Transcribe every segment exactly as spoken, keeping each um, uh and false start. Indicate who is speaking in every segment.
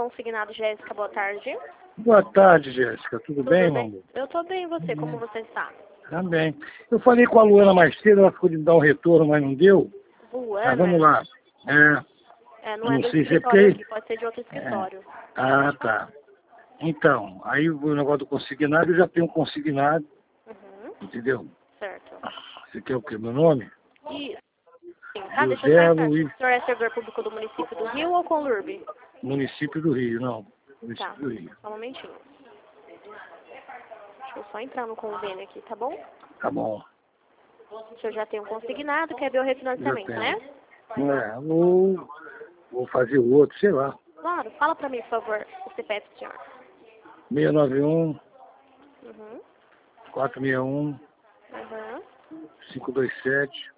Speaker 1: consignado, Jéssica. Boa tarde.
Speaker 2: Boa tarde, Jéssica. Tudo,
Speaker 1: Tudo
Speaker 2: bem,
Speaker 1: bem?
Speaker 2: meu amor?
Speaker 1: Eu tô bem, e você?
Speaker 2: Hum.
Speaker 1: Como você está?
Speaker 2: Também. Eu falei com a Luana mais cedo, ela ficou de me dar um retorno, mas não deu.
Speaker 1: Luana?
Speaker 2: Mas vamos lá. É,
Speaker 1: É, não
Speaker 2: eu
Speaker 1: é
Speaker 2: não
Speaker 1: do
Speaker 2: sei se é
Speaker 1: escritório
Speaker 2: porque...
Speaker 1: aqui, pode ser de outro escritório.
Speaker 2: É. Ah, tá. Então, aí o negócio do consignado, eu já tenho um consignado,
Speaker 1: Uhum.
Speaker 2: entendeu?
Speaker 1: Certo.
Speaker 2: Você quer o que? Meu nome?
Speaker 1: Isso. Sim, tá, deixa eu
Speaker 2: José
Speaker 1: só entrar.
Speaker 2: Luiz,
Speaker 1: O senhor é servidor público do município do Rio ou Conlurb?
Speaker 2: município do Rio, não.
Speaker 1: Tá,
Speaker 2: Município do Rio.
Speaker 1: só um momentinho. Deixa eu só entrar no convênio aqui, tá bom?
Speaker 2: Tá bom.
Speaker 1: O senhor já tem um consignado, quer ver o
Speaker 2: Já
Speaker 1: refinanciamento,
Speaker 2: tenho.
Speaker 1: né?
Speaker 2: É, vou, vou fazer o outro, sei lá.
Speaker 1: Claro, fala pra mim, por favor, o C P F do senhor.
Speaker 2: seis nove um,
Speaker 1: Uhum.
Speaker 2: quatro seis um,
Speaker 1: Uhum.
Speaker 2: cinco dois sete,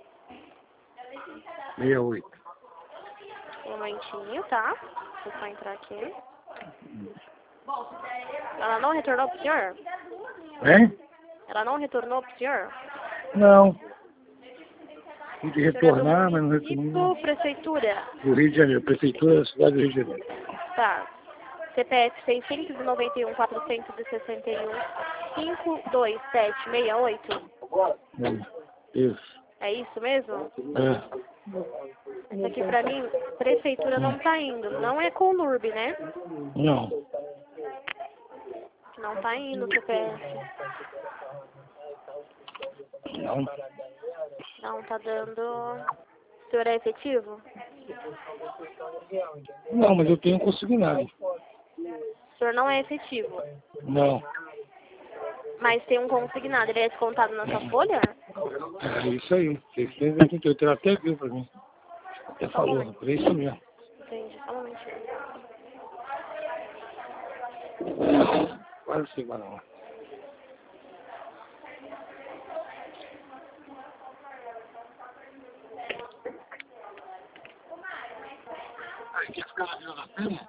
Speaker 2: seis oito.
Speaker 1: Um momentinho, tá? Deixa eu só entrar aqui. Ela não retornou pro senhor?
Speaker 2: Hein?
Speaker 1: Ela não retornou pro senhor?
Speaker 2: Não. Fui de
Speaker 1: O senhor é do
Speaker 2: retornar, mas não
Speaker 1: município,
Speaker 2: retornou.
Speaker 1: prefeitura?
Speaker 2: Do Rio de Janeiro, Prefeitura da cidade do Rio de Janeiro.
Speaker 1: Tá. C P F seiscentos e noventa e um, quatrocentos e sessenta e um, cinco dois sete seis oito.
Speaker 2: É, isso.
Speaker 1: É isso mesmo?
Speaker 2: É.
Speaker 1: Isso aqui pra mim, prefeitura não tá indo. Não é Conlurb, né?
Speaker 2: Não.
Speaker 1: Não tá indo o C P F.
Speaker 2: Não.
Speaker 1: Não tá dando. O senhor é efetivo?
Speaker 2: Não, mas eu tenho consignado.
Speaker 1: O senhor não é efetivo.
Speaker 2: Não.
Speaker 1: Mas tem um consignado. Ele é descontado na sua folha?
Speaker 2: É isso aí. seiscentos e oitenta e oito. Ela até viu pra mim. Até falou. É isso mesmo.
Speaker 1: Entendi. Só um momentinho.
Speaker 2: Quase semana lá. Aí quer ficar na Vila da Penha?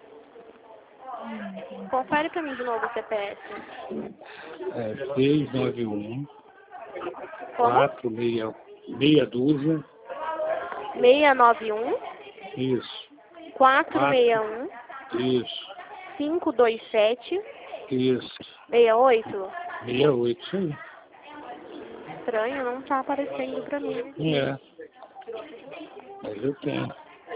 Speaker 1: Confere pra mim de novo o C P F.
Speaker 2: É seis nove um,
Speaker 1: Como?
Speaker 2: quatro meia, meia dúzia.
Speaker 1: seis nove um,
Speaker 2: Isso.
Speaker 1: quatro seis um,
Speaker 2: Isso.
Speaker 1: cinco dois sete,
Speaker 2: Isso.
Speaker 1: seis oito.
Speaker 2: seis oito, isso aí.
Speaker 1: Estranho, não tá aparecendo pra mim.
Speaker 2: É. Mas eu tenho.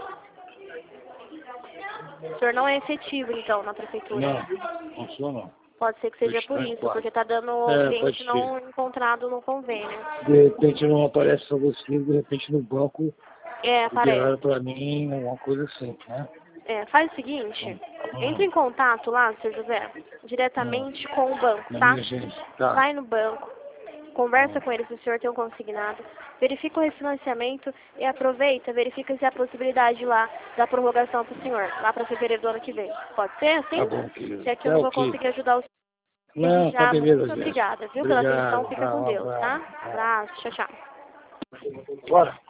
Speaker 1: O senhor não é efetivo, então, na prefeitura?
Speaker 2: Não, não sou não.
Speaker 1: Pode ser que seja
Speaker 2: Está
Speaker 1: por
Speaker 2: em
Speaker 1: isso,
Speaker 2: quatro.
Speaker 1: porque tá dando
Speaker 2: É,
Speaker 1: cliente
Speaker 2: pode
Speaker 1: não encontrado no convênio.
Speaker 2: De repente não aparece pra você, de repente no banco
Speaker 1: É,
Speaker 2: liberaram
Speaker 1: aparece.
Speaker 2: pra mim, alguma coisa assim, né?
Speaker 1: É, faz o seguinte,
Speaker 2: Hum,
Speaker 1: entre em contato lá, seu José,
Speaker 2: hum,
Speaker 1: diretamente com o banco,
Speaker 2: na
Speaker 1: tá?
Speaker 2: minha gente. Tá.
Speaker 1: Vai no banco, conversa
Speaker 2: Hum.
Speaker 1: com ele se o senhor tem um consignado, verifica o refinanciamento e aproveita, verifica se há possibilidade lá da prorrogação pro senhor, lá para fevereiro do ano que vem. Pode ser assim?
Speaker 2: Tá bom, querido.
Speaker 1: Se aqui eu
Speaker 2: É
Speaker 1: não
Speaker 2: o
Speaker 1: vou
Speaker 2: que?
Speaker 1: conseguir ajudar o senhor, desde
Speaker 2: Não, tá
Speaker 1: já,
Speaker 2: beleza,
Speaker 1: muito
Speaker 2: Jéssica.
Speaker 1: obrigada, viu, pela atenção,
Speaker 2: Obrigado,
Speaker 1: fica
Speaker 2: tá,
Speaker 1: com
Speaker 2: um
Speaker 1: Deus, tá?
Speaker 2: abraço.
Speaker 1: Abraço, tchau, tchau.
Speaker 2: Bora.